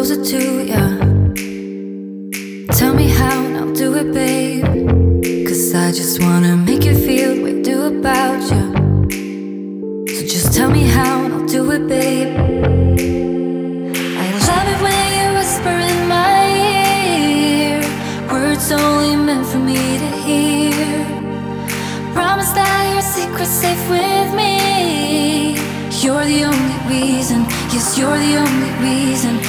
closer to ya. Tell me how and I'll do it, babe. 'Cause I just wanna make you feel the way I do about you. So just tell me how and I'll do it, babe. I love it when you whisper in my ear, words only meant for me to hear. Promise that your secret's safe with me. You're the only reason, yes, you're the only reason